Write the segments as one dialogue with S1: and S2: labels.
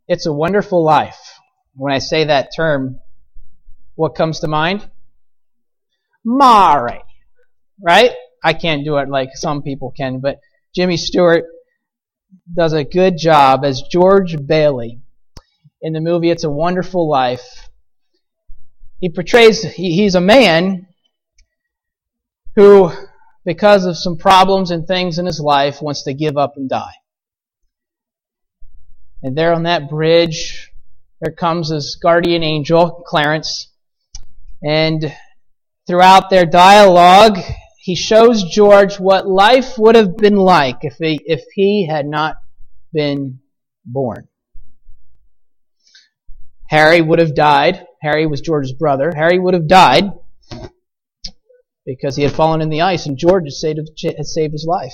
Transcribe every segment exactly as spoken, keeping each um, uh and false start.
S1: It's a Wonderful Life. When I say that term, what comes to mind? Maury. Right? I can't do it like some people can, but Jimmy Stewart does a good job as George Bailey in the movie It's a Wonderful Life. He portrays, he, he's a man who, because of some problems and things in his life, wants to give up and die. And there on that bridge, there comes his guardian angel, Clarence. And throughout their dialogue, he shows George what life would have been like if he, if he had not been born. Harry would have died. Harry was George's brother. Harry would have died because he had fallen in the ice, and George had saved, had saved his life.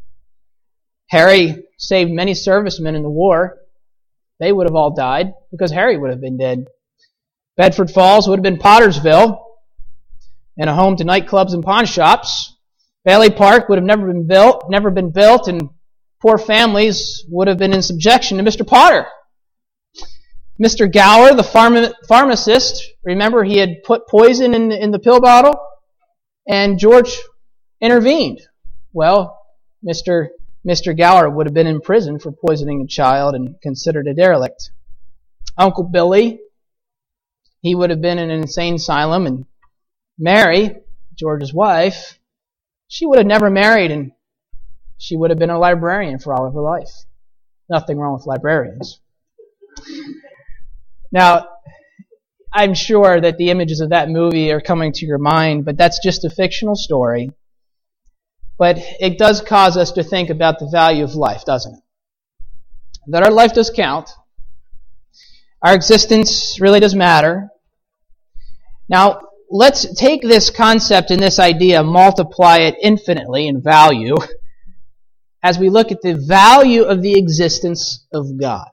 S1: Harry saved many servicemen in the war. They would have all died because Harry would have been dead. Bedford Falls would have been Pottersville and a home to nightclubs and pawn shops. Bailey Park would have never been built, never been built, and poor families would have been in subjection to Mister Potter. Mister Gower, the pharma, pharmacist, remember he had put poison in, in the pill bottle, and George intervened. Well, Mister Mister Gower would have been in prison for poisoning a child and considered a derelict. Uncle Billy, he would have been in an insane asylum, and Mary, George's wife, she would have never married, and she would have been a librarian for all of her life. Nothing wrong with librarians. Now, I'm sure that the images of that movie are coming to your mind, but that's just a fictional story. But it does cause us to think about the value of life, doesn't it? That our life does count. Our existence really does matter. Now, let's take this concept and this idea, multiply it infinitely in value, as we look at the value of the existence of God.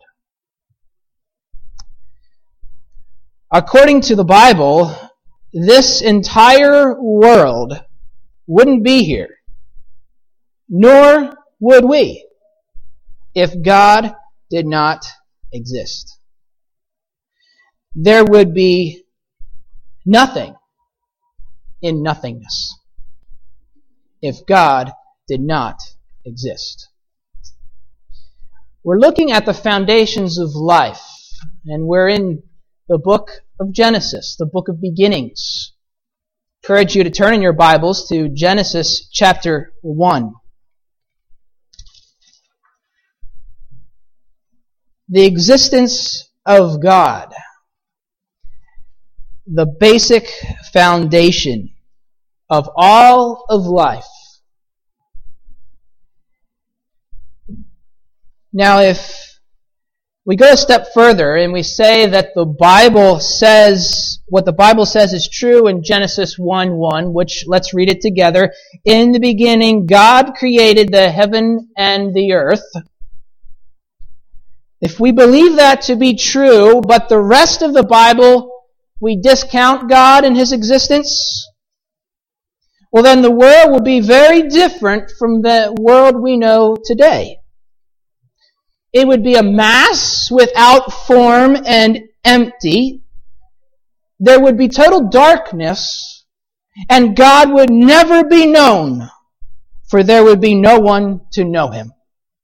S1: According to the Bible, this entire world wouldn't be here, nor would we, if God did not exist. There would be nothing in nothingness if God did not exist. We're looking at the foundations of life, and we're in the book of Genesis, the book of beginnings. I encourage you to turn in your Bibles to Genesis chapter one. The existence of God, the basic foundation of all of life. Now, if we go a step further and we say that the Bible says, what the Bible says is true in Genesis one one, which, let's read it together. In the beginning, God created the heaven and the earth. If we believe that to be true, but the rest of the Bible, we discount God and His existence, well then the world will be very different from the world we know today. It would be a mass without form and empty. There would be total darkness, and God would never be known, for there would be no one to know Him.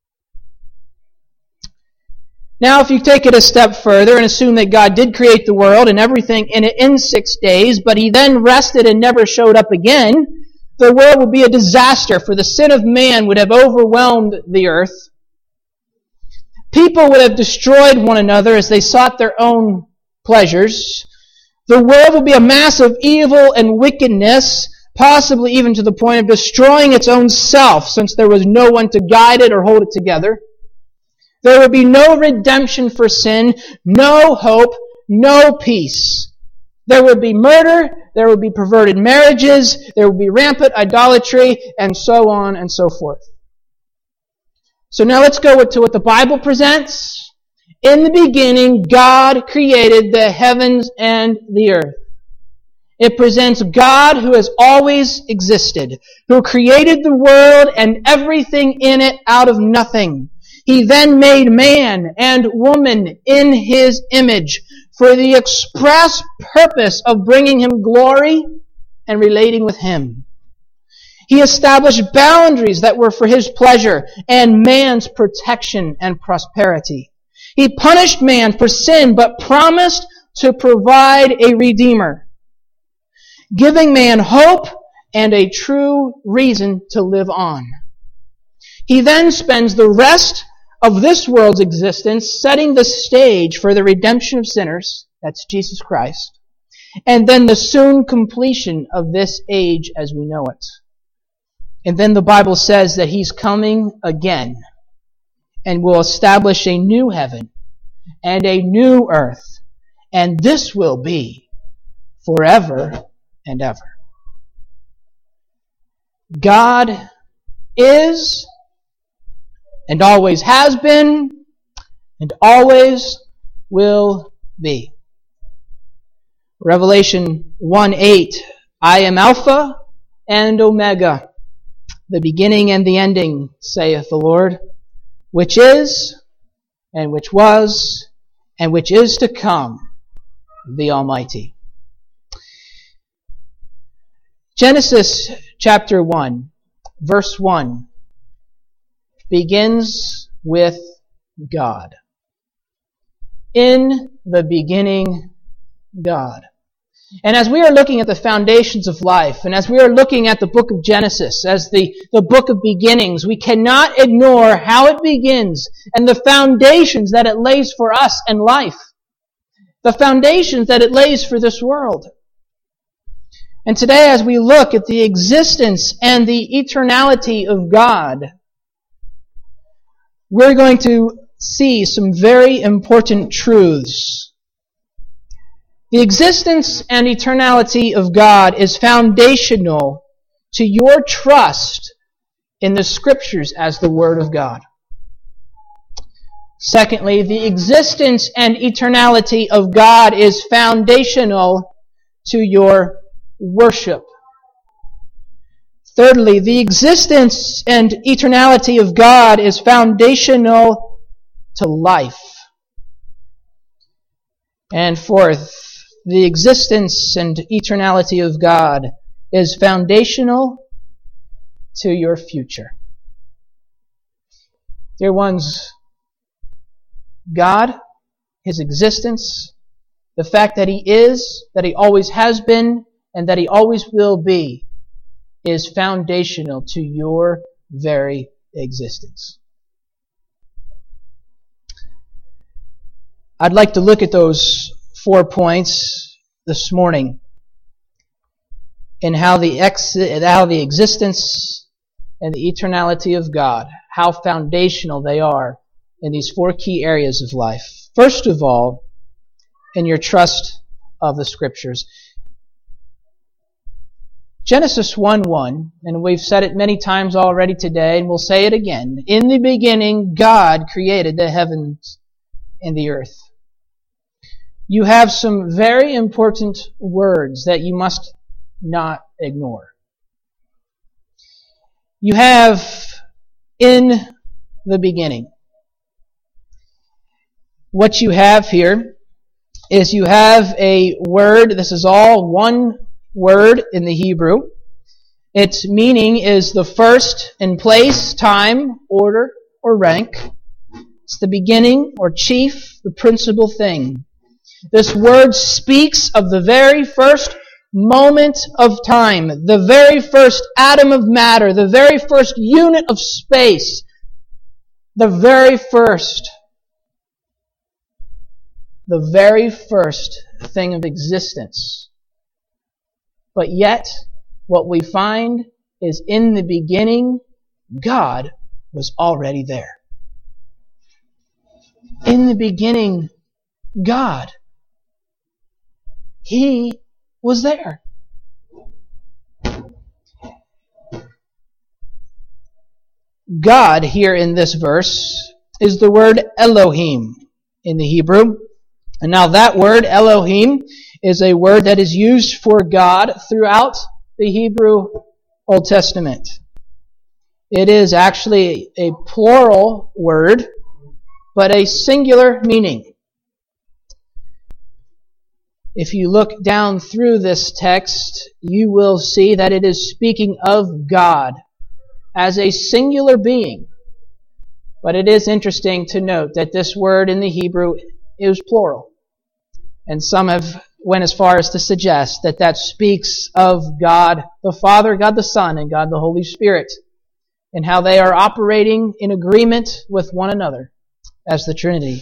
S1: Now, if you take it a step further and assume that God did create the world and everything in it in six days, but He then rested and never showed up again, the world would be a disaster, for the sin of man would have overwhelmed the earth. People would have destroyed one another as they sought their own pleasures. The world would be a mass of evil and wickedness, possibly even to the point of destroying its own self, since there was no one to guide it or hold it together. There would be no redemption for sin, no hope, no peace. There would be murder, there would be perverted marriages, there would be rampant idolatry, and so on and so forth. So now let's go to what the Bible presents. In the beginning, God created the heavens and the earth. It presents God who has always existed, who created the world and everything in it out of nothing. He then made man and woman in His image for the express purpose of bringing Him glory and relating with Him. He established boundaries that were for His pleasure and man's protection and prosperity. He punished man for sin, but promised to provide a Redeemer, giving man hope and a true reason to live on. He then spends the rest of this world's existence setting the stage for the redemption of sinners, that's Jesus Christ, and then the soon completion of this age as we know it. And then the Bible says that He's coming again and will establish a new heaven and a new earth, and this will be forever and ever. God is and always has been and always will be. Revelation one eight, I am Alpha and Omega, the beginning and the ending, saith the Lord, which is, and which was, and which is to come, the Almighty. Genesis chapter one, verse one, begins with God. In the beginning, God. And as we are looking at the foundations of life, and as we are looking at the book of Genesis as the, the book of beginnings, we cannot ignore how it begins and the foundations that it lays for us and life. The foundations that it lays for this world. And today as we look at the existence and the eternality of God, we're going to see some very important truths. The existence and eternality of God is foundational to your trust in the Scriptures as the Word of God. Secondly, the existence and eternality of God is foundational to your worship. Thirdly, the existence and eternality of God is foundational to life. And fourth, the existence and eternality of God is foundational to your future. Dear ones, God, His existence, the fact that He is, that He always has been, and that He always will be, is foundational to your very existence. I'd like to look at those four points this morning in how the ex- how the existence and the eternality of God, how foundational they are in these four key areas of life. First of all, in your trust of the Scriptures. Genesis one one, and we've said it many times already today, and we'll say it again. In the beginning, God created the heavens and the earth. You have some very important words that you must not ignore. You have in the beginning. What you have here is you have a word, this is all one word in the Hebrew. Its meaning is the first in place, time, order, or rank. It's the beginning or chief, the principal thing. This word speaks of the very first moment of time, the very first atom of matter, the very first unit of space, the very first, the very first thing of existence. But yet, what we find is in the beginning, God was already there. In the beginning, God. He was there. God here in this verse is the word Elohim in the Hebrew. And now that word Elohim is a word that is used for God throughout the Hebrew Old Testament. It is actually a plural word but a singular meaning. If you look down through this text, you will see that it is speaking of God as a singular being. But it is interesting to note that this word in the Hebrew is plural. And some have went as far as to suggest that that speaks of God the Father, God the Son, and God the Holy Spirit, and how they are operating in agreement with one another as the Trinity.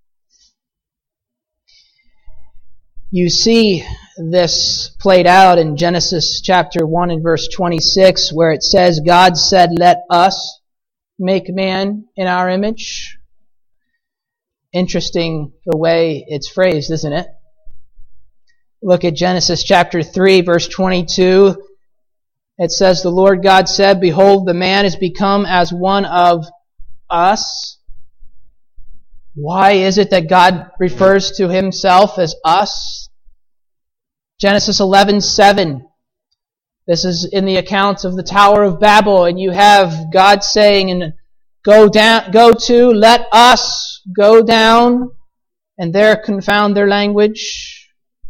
S1: You see this played out in Genesis chapter one and verse twenty-six, where it says, God said, let us make man in our image. Interesting the way it's phrased, isn't it? Look at Genesis chapter three, verse twenty-two. It says, the Lord God said, behold, the man is become as one of us. Why is it that God refers to himself as us? Genesis eleven seven. This is in the account of the Tower of Babel, and you have God saying, and go down, go to, let us go down, and there confound their language.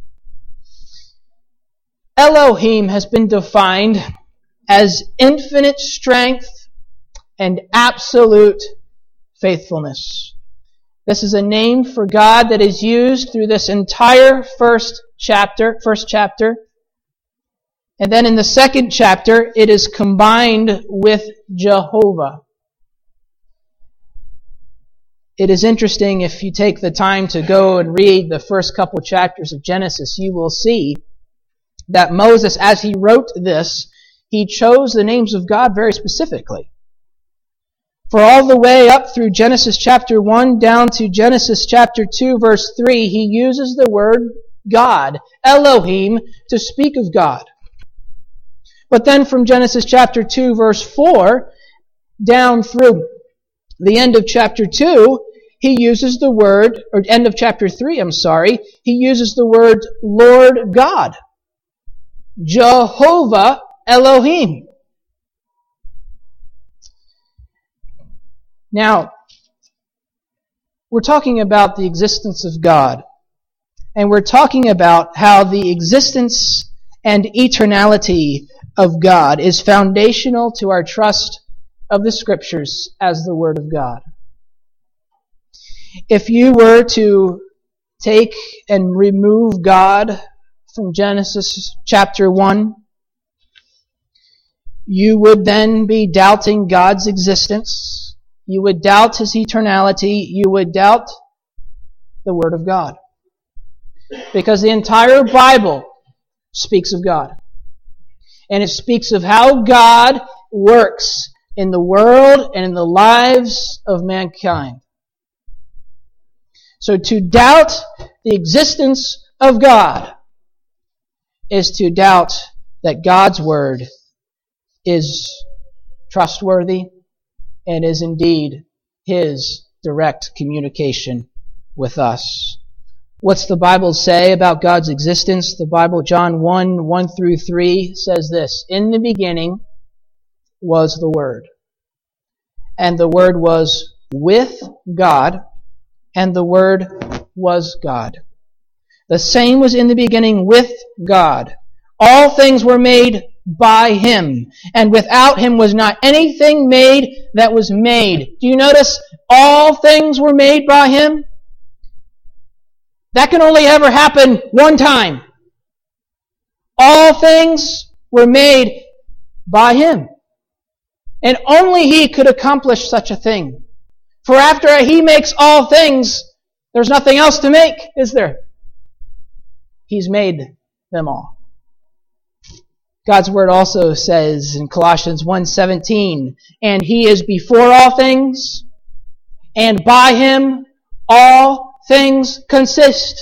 S1: Elohim has been defined as infinite strength and absolute faithfulness. This is a name for God that is used through this entire first chapter, first chapter. And then in the second chapter, it is combined with Jehovah. It is interesting, if you take the time to go and read the first couple chapters of Genesis, you will see that Moses, as he wrote this, he chose the names of God very specifically. For all the way up through Genesis chapter one down to Genesis chapter two, verse three, he uses the word God, Elohim, to speak of God. But then from Genesis chapter two, verse four, down through the end of chapter two, he uses the word, or end of chapter three, I'm sorry, he uses the word Lord God. Jehovah Elohim. Now, we're talking about the existence of God. And we're talking about how the existence and eternality of God is foundational to our trust of the Scriptures as the Word of God. If you were to take and remove God from Genesis chapter one, you would then be doubting God's existence. You would doubt His eternality. You would doubt the Word of God. Because the entire Bible speaks of God. And it speaks of how God works in the world and in the lives of mankind. So to doubt the existence of God is to doubt that God's Word is trustworthy and is indeed His direct communication with us. What's the Bible say about God's existence? The Bible, John one, one through three, says this, in the beginning was the Word, and the Word was with God, and the Word was God. The same was in the beginning with God. All things were made by Him, and without Him was not anything made that was made. Do you notice? All things were made by Him. That can only ever happen one time. All things were made by Him. And only He could accomplish such a thing. For after He makes all things, there's nothing else to make, is there? He's made them all. God's Word also says in Colossians one seventeen, and He is before all things, and by Him all things consist.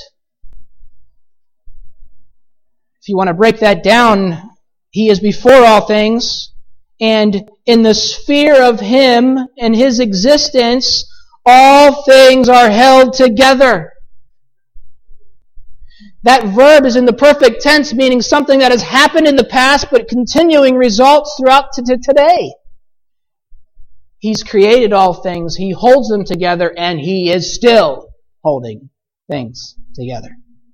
S1: If you want to break that down, He is before all things, and in the sphere of Him and His existence, all things are held together. That verb is in the perfect tense, meaning something that has happened in the past, but continuing results throughout to today. He's created all things. He holds them together, and He is still holding things together.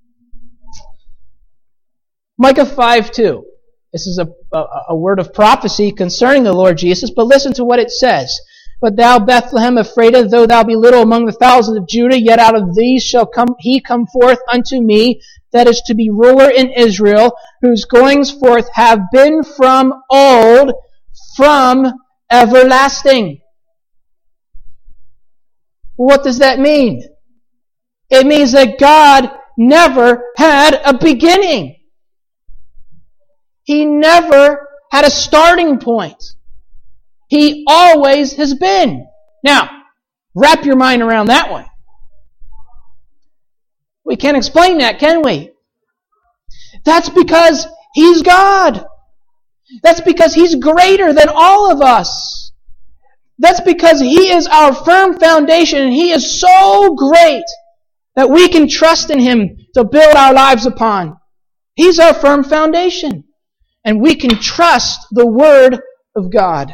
S1: Micah five two. This is a, a, a word of prophecy concerning the Lord Jesus, but listen to what it says. But thou, Bethlehem Ephratah, though thou be little among the thousands of Judah, yet out of these shall come he come forth unto me, that is to be ruler in Israel, whose goings forth have been from old, from everlasting. What does that mean? It means that God never had a beginning. He never had a starting point. He always has been. Now, wrap your mind around that one. We can't explain that, can we? That's because He's God. That's because He's greater than all of us. That's because He is our firm foundation, and He is so great that we can trust in Him to build our lives upon. He's our firm foundation, and we can trust the Word of God.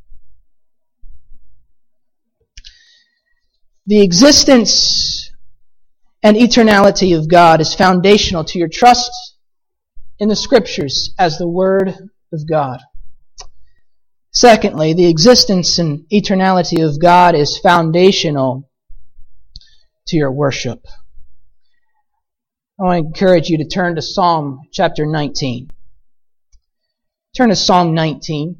S1: The existence and eternality of God is foundational to your trust in the Scriptures as the Word of God. Secondly, the existence and eternality of God is foundational to your worship. I want to encourage you to turn to Psalm chapter nineteen. Turn to Psalm nineteen.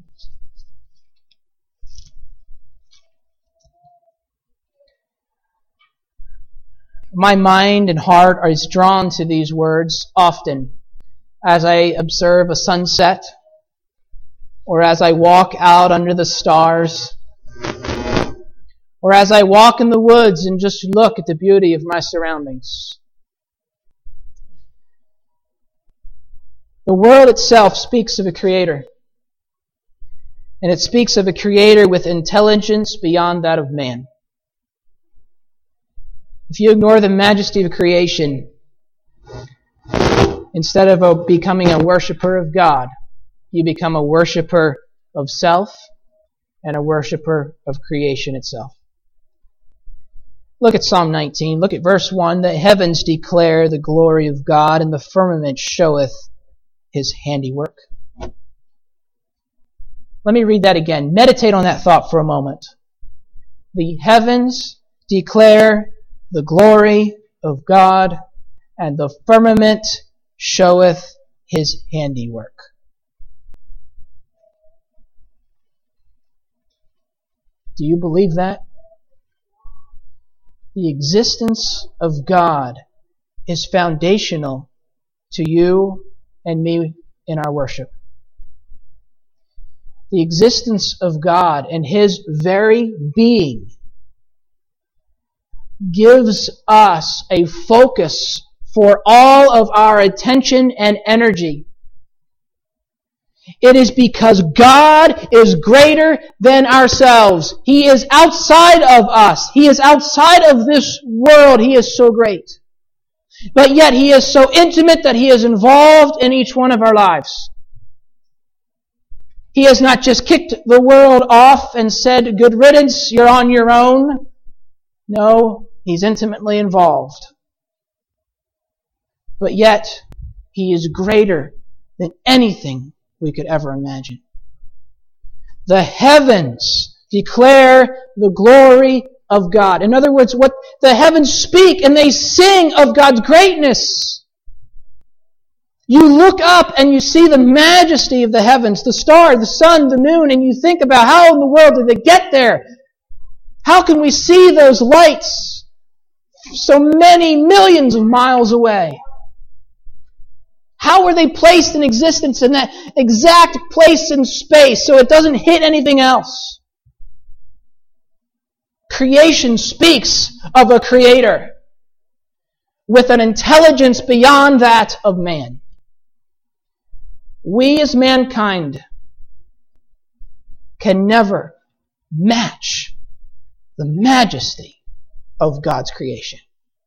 S1: My mind and heart is drawn to these words often as I observe a sunset, or as I walk out under the stars, or as I walk in the woods and just look at the beauty of my surroundings. The world itself speaks of a Creator, and it speaks of a Creator with intelligence beyond that of man. If you ignore the majesty of creation, instead of a, becoming a worshiper of God, you become a worshiper of self and a worshiper of creation itself. Look at Psalm nineteen. Look at verse one. The heavens declare the glory of God, and the firmament showeth His handiwork. Let me read that again. Meditate on that thought for a moment. The heavens declare the glory of God, and the firmament showeth His handiwork. Do you believe that? The existence of God is foundational to you and me in our worship. The existence of God and His very being gives us a focus for all of our attention and energy. It is because God is greater than ourselves. He is outside of us. He is outside of this world. He is so great. But yet He is so intimate that He is involved in each one of our lives. He has not just kicked the world off and said, good riddance, you're on your own. No, He's intimately involved. But yet, He is greater than anything we could ever imagine. The heavens declare the glory of God. In other words, what the heavens speak and they sing of God's greatness. You look up and you see the majesty of the heavens, the stars, the sun, the moon, and you think about how in the world did they get there? How can we see those lights so many millions of miles away? How were they placed in existence in that exact place in space so it doesn't hit anything else? Creation speaks of a Creator with an intelligence beyond that of man. We as mankind can never match the majesty of God's creation.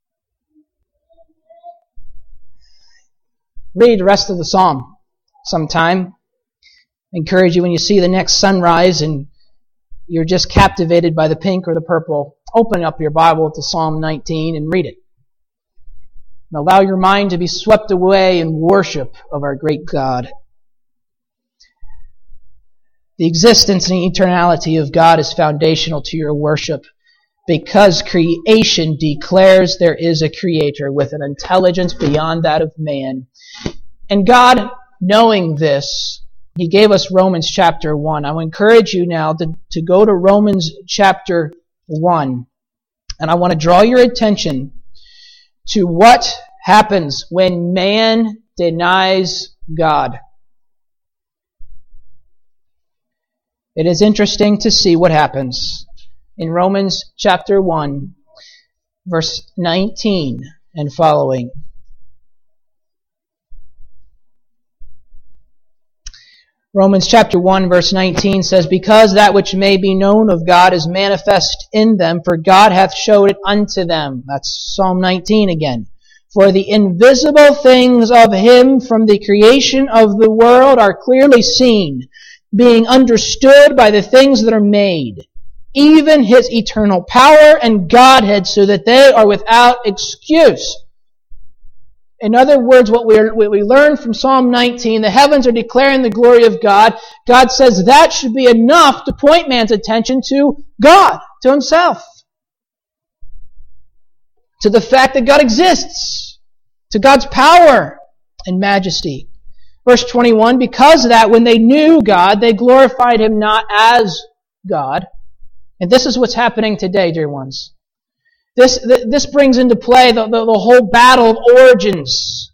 S1: Read the rest of the psalm sometime. I encourage you when you see the next sunrise and you're just captivated by the pink or the purple, open up your Bible to Psalm nineteen and read it. And allow your mind to be swept away in worship of our great God. The existence and eternality of God is foundational to your worship because creation declares there is a creator with an intelligence beyond that of man. And God, knowing this, He gave us Romans chapter one. I will encourage you now to, to go to Romans chapter one. And I want to draw your attention to what happens when man denies God. It is interesting to see what happens in Romans chapter one, verse nineteen and following. Romans chapter one, verse nineteen says, "Because that which may be known of God is manifest in them, for God hath showed it unto them." That's Psalm nineteen again. "For the invisible things of Him from the creation of the world are clearly seen, being understood by the things that are made, even His eternal power and Godhead, so that they are without excuse." In other words, what, we're, what we learn from Psalm nineteen, the heavens are declaring the glory of God. God says that should be enough to point man's attention to God, to Himself, to the fact that God exists, to God's power and majesty. Verse twenty-one, "Because that when they knew God, they glorified Him not as God." And this is what's happening today, dear ones. This, this brings into play the, the, the whole battle of origins.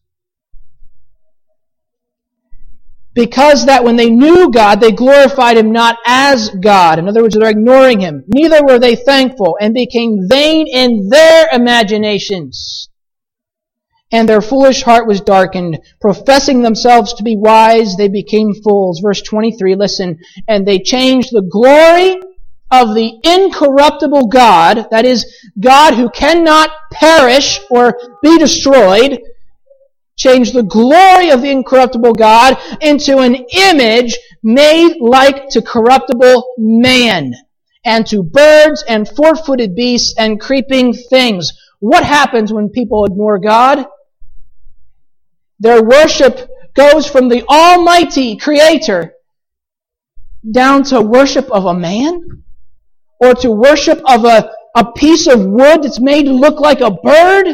S1: Because that when they knew God, they glorified Him not as God. In other words, they're ignoring Him. "Neither were they thankful, and became vain in their imaginations. And their foolish heart was darkened. Professing themselves to be wise, they became fools." Verse twenty-three, listen. "And they changed the glory of the incorruptible God," that is, God who cannot perish or be destroyed, changed the glory of the incorruptible God into an image made like to corruptible man, and to birds and four-footed beasts and creeping things. What happens when people ignore God? Their worship goes from the Almighty Creator down to worship of a man, or to worship of a, a piece of wood that's made to look like a bird.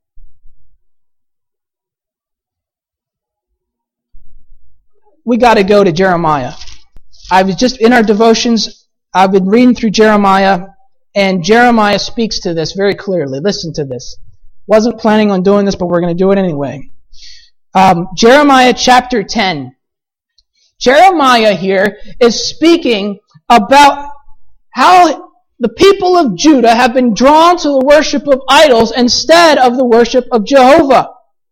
S1: We got to go to Jeremiah. I was just in our devotions, I've been reading through Jeremiah, and Jeremiah speaks to this very clearly. Listen to this. Wasn't planning on doing this, but we're going to do it anyway. Um, Jeremiah chapter ten. Jeremiah here is speaking about how the people of Judah have been drawn to the worship of idols instead of the worship of Jehovah.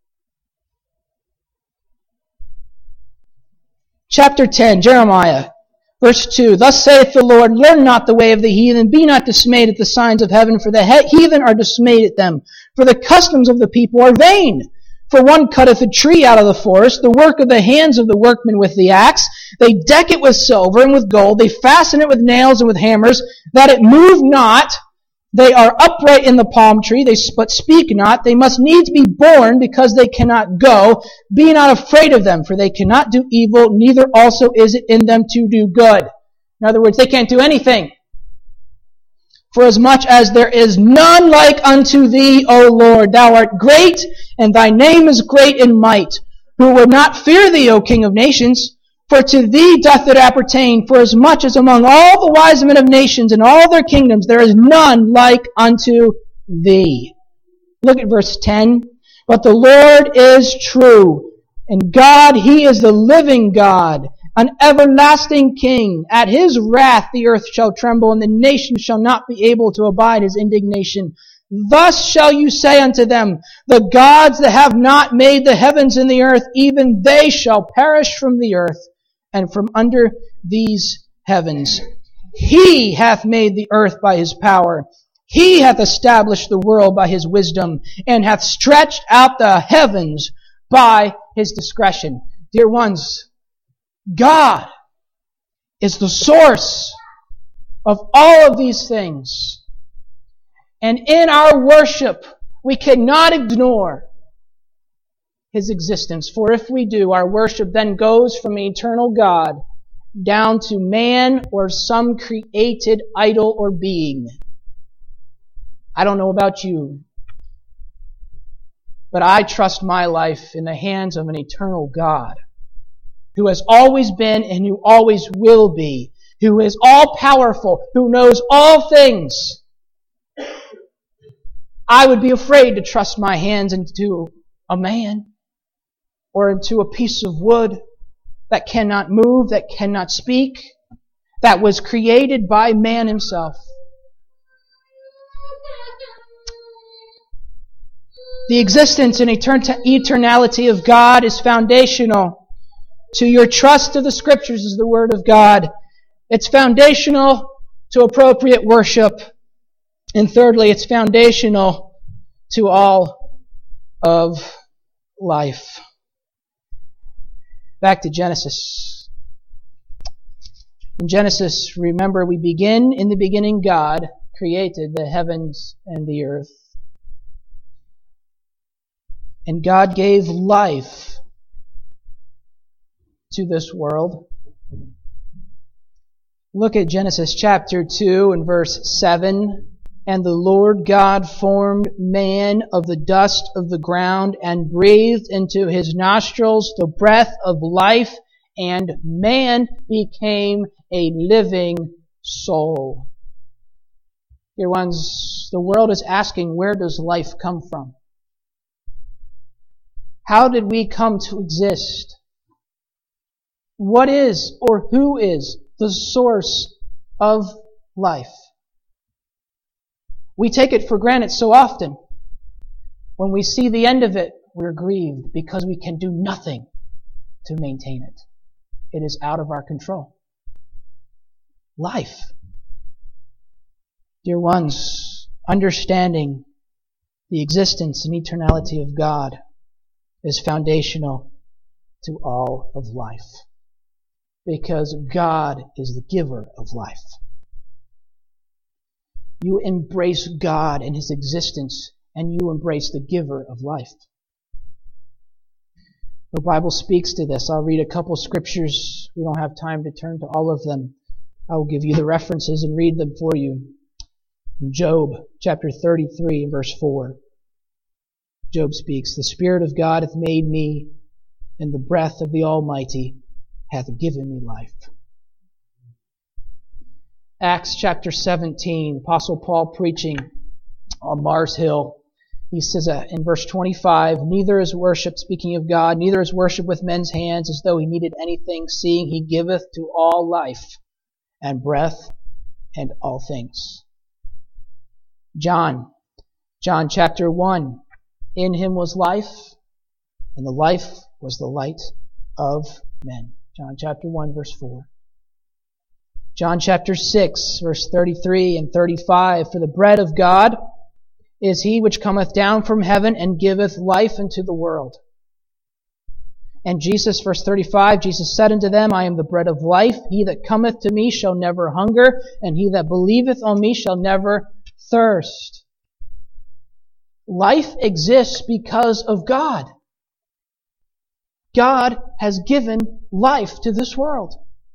S1: Chapter ten, Jeremiah, verse two. "Thus saith the Lord, learn not the way of the heathen, be not dismayed at the signs of heaven, for the heathen are dismayed at them. For the customs of the people are vain. For one cutteth a tree out of the forest, the work of the hands of the workmen with the axe. They deck it with silver and with gold. They fasten it with nails and with hammers, that it move not. They are upright in the palm tree, they but speak not. They must needs be born, because they cannot go. Be not afraid of them, for they cannot do evil, neither also is it in them to do good." In other words, they can't do anything. "For as much as there is none like unto thee, O Lord, thou art great, and thy name is great in might. Who would not fear thee, O King of nations? For to thee doth it appertain. For as much as among all the wise men of nations and all their kingdoms there is none like unto thee." Look at verse ten. "But the Lord is true, and God, He is the living God, an everlasting King. At His wrath the earth shall tremble, and the nations shall not be able to abide His indignation. Thus shall you say unto them, the gods that have not made the heavens and the earth, even they shall perish from the earth and from under these heavens. He hath made the earth by His power. He hath established the world by His wisdom, and hath stretched out the heavens by His discretion." Dear ones, God is the source of all of these things. And in our worship, we cannot ignore His existence. For if we do, our worship then goes from an eternal God down to man or some created idol or being. I don't know about you, but I trust my life in the hands of an eternal God who has always been and who always will be, who is all-powerful, who knows all things. I would be afraid to trust my hands into a man or into a piece of wood that cannot move, that cannot speak, that was created by man himself. The existence and eternality of God is foundational to your trust of the Scriptures as the Word of God. It's foundational to appropriate worship. And thirdly, it's foundational to all of life. Back to Genesis. In Genesis, remember, we begin in the beginning. God created the heavens and the earth. And God gave life to this world. Look at Genesis chapter two and verse seven. And the Lord God formed man of the dust of the ground and breathed into his nostrils the breath of life, and man became a living soul. Dear ones, the world is asking, where does life come from? How did we come to exist? What is or who is the source of life? We take it for granted so often. When we see the end of it, we're grieved because we can do nothing to maintain it. It is out of our control. Life. Dear ones, understanding the existence and eternality of God is foundational to all of life. Because God is the giver of life. You embrace God and His existence, and you embrace the giver of life. The Bible speaks to this. I'll read a couple scriptures. We don't have time to turn to all of them. I will give you the references and read them for you. Job chapter thirty-three, verse four. Job speaks, "The Spirit of God hath made me, and the breath of the Almighty hath given me life." Acts chapter seventeen, Apostle Paul preaching on Mars Hill. He says uh, in verse twenty-five, "Neither is worship," speaking of God, "neither is worship with men's hands as though he needed anything, seeing he giveth to all life and breath and all things." John, John chapter one, "In him was life, and the life was the light of men." John chapter one, verse four. John chapter six, verse thirty-three and thirty-five, "For the bread of God is he which cometh down from heaven and giveth life unto the world." And Jesus, verse thirty-five, Jesus said unto them, "I am the bread of life. He that cometh to me shall never hunger, and he that believeth on me shall never thirst." Life exists because of God. God has given life to this world.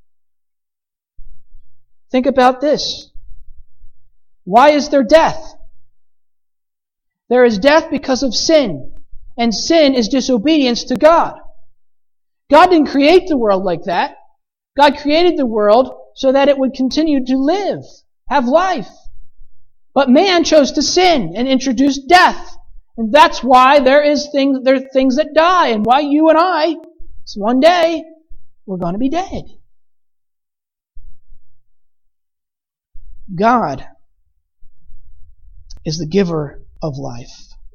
S1: Think about this. Why is there death? There is death because of sin. And sin is disobedience to God. God didn't create the world like that. God created the world so that it would continue to live, have life. But man chose to sin and introduce death. And that's why there is things, there are things that die, and why you and I, one day, we're going to be dead. God is the giver of life.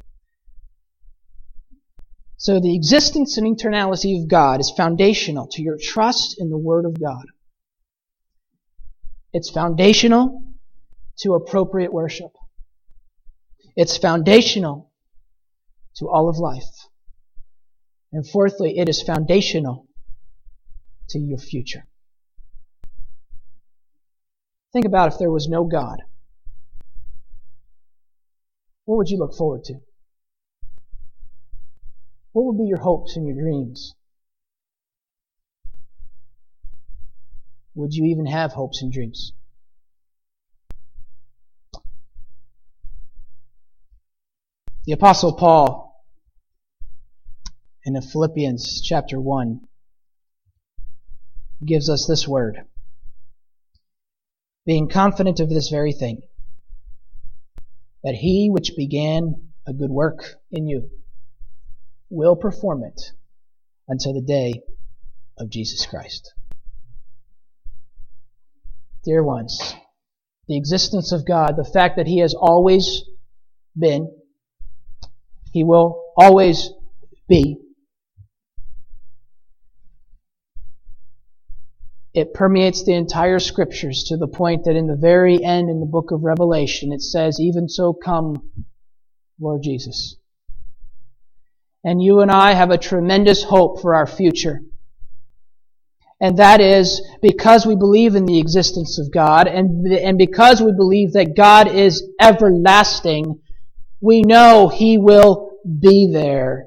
S1: So the existence and eternality of God is foundational to your trust in the Word of God. It's foundational to appropriate worship. It's foundational to all of life. And fourthly, it is foundational to your future. Think about if there was no God. What would you look forward to? What would be your hopes and your dreams? Would you even have hopes and dreams? The Apostle Paul, in Philippians chapter one, gives us this word: being confident of this very thing, that he which began a good work in you will perform it until the day of Jesus Christ. Dear ones, the existence of God, the fact that He has always been, He will always be, it permeates the entire Scriptures to the point that in the very end, in the book of Revelation, it says, "Even so come, Lord Jesus." And you and I have a tremendous hope for our future. And that is because we believe in the existence of God, and, and because we believe that God is everlasting, we know He will be there.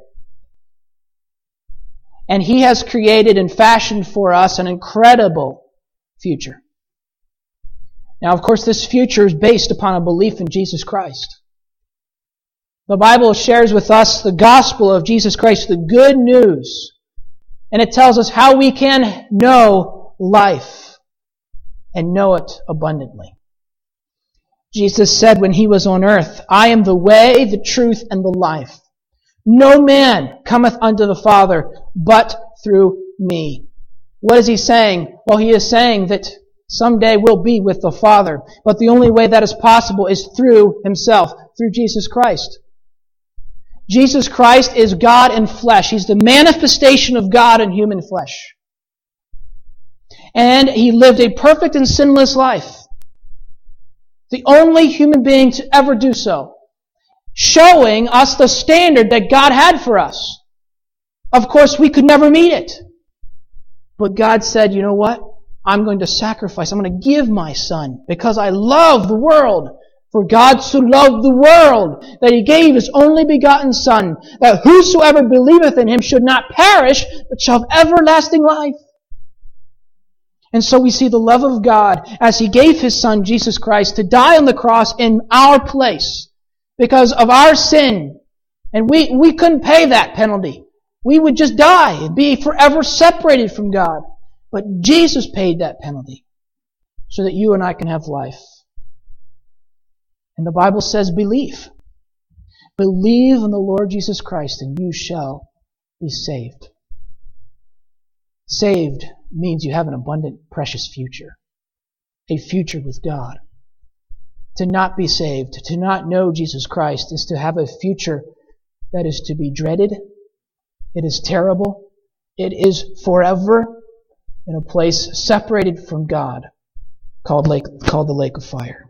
S1: And He has created and fashioned for us an incredible future. Now, of course, this future is based upon a belief in Jesus Christ. The Bible shares with us the gospel of Jesus Christ, the good news. And it tells us how we can know life and know it abundantly. Jesus said when He was on earth, "I am the way, the truth, and the life. No man cometh unto the Father but through me." What is He saying? Well, He is saying that someday we'll be with the Father. But the only way that is possible is through Himself, through Jesus Christ. Jesus Christ is God in flesh. He's the manifestation of God in human flesh. And He lived a perfect and sinless life. The only human being to ever do so. Showing us the standard that God had for us. Of course, we could never meet it. But God said, you know what? I'm going to sacrifice. I'm going to give my Son because I love the world. For God so loved the world that He gave His only begotten Son, that whosoever believeth in Him should not perish, but shall have everlasting life. And so we see the love of God as He gave His Son, Jesus Christ, to die on the cross in our place because of our sin. And we, we couldn't pay that penalty. We would just die and be forever separated from God. But Jesus paid that penalty so that you and I can have life. And the Bible says, believe. Believe in the Lord Jesus Christ and you shall be saved. Saved means you have an abundant, precious future. A future with God. To not be saved, to not know Jesus Christ, is to have a future that is to be dreaded. It is terrible. It is forever in a place separated from God called, lake, called the lake of fire.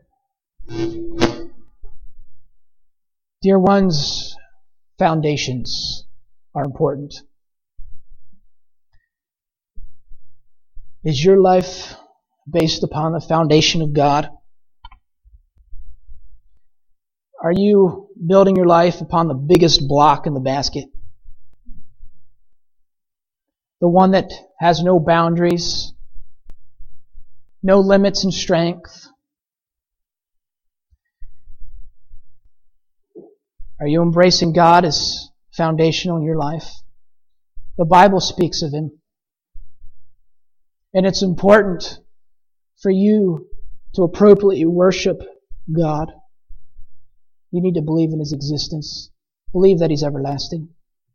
S1: Dear ones, foundations are important. Is your life based upon the foundation of God? Are you building your life upon the biggest block in the basket? The one that has no boundaries, no limits in strength? Are you embracing God as foundational in your life? The Bible speaks of Him. And it's important for you to appropriately worship God. You need to believe in His existence. Believe that He's everlasting.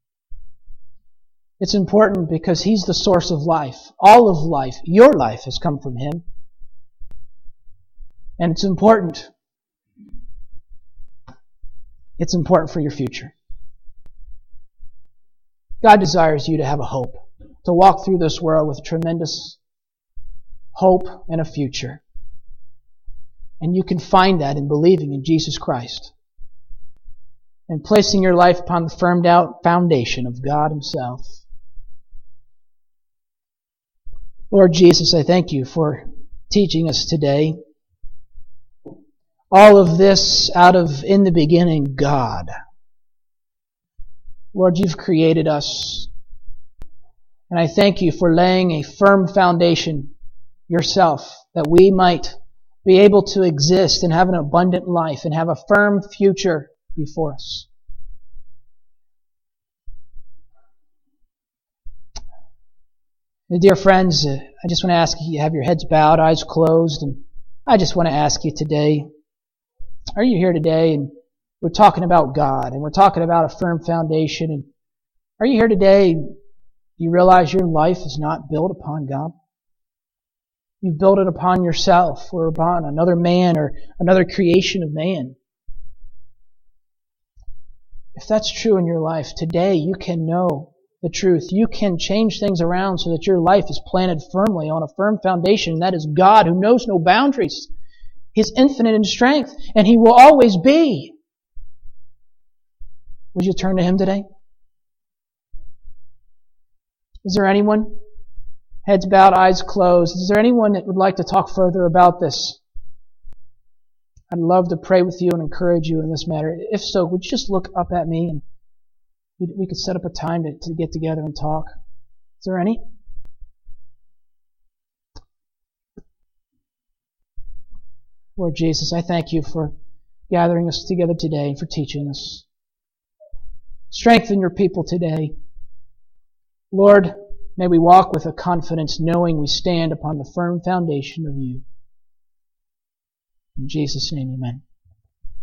S1: It's important because He's the source of life. All of life, your life, has come from Him. And it's important. It's important for your future. God desires you to have a hope, to walk through this world with tremendous hope and a future. And you can find that in believing in Jesus Christ and placing your life upon the firmed out foundation of God Himself. Lord Jesus, I thank You for teaching us today All of this out of, in the beginning, God. Lord, you've created us. And I thank you for laying a firm foundation yourself, that we might be able to exist and have an abundant life and have a firm future before us. And dear friends, I just want to ask you to have your heads bowed, eyes closed, and I just want to ask you today, are you here today and we're talking about God and we're talking about a firm foundation, and are you here today and you realize your life is not built upon God? You've built it upon yourself or upon another man or another creation of man. If that's true in your life, today you can know the truth. You can change things around so that your life is planted firmly on a firm foundation. And that is God, who knows no boundaries. He's infinite in strength, and He will always be. Would you turn to Him today? Is there anyone? Heads bowed, eyes closed. Is there anyone that would like to talk further about this? I'd love to pray with you and encourage you in this matter. If so, would you just look up at me and we could set up a time to, to get together and talk. Is there any? Lord Jesus, I thank you for gathering us together today and for teaching us. Strengthen your people today. Lord, may we walk with a confidence knowing we stand upon the firm foundation of you. In Jesus' name, amen.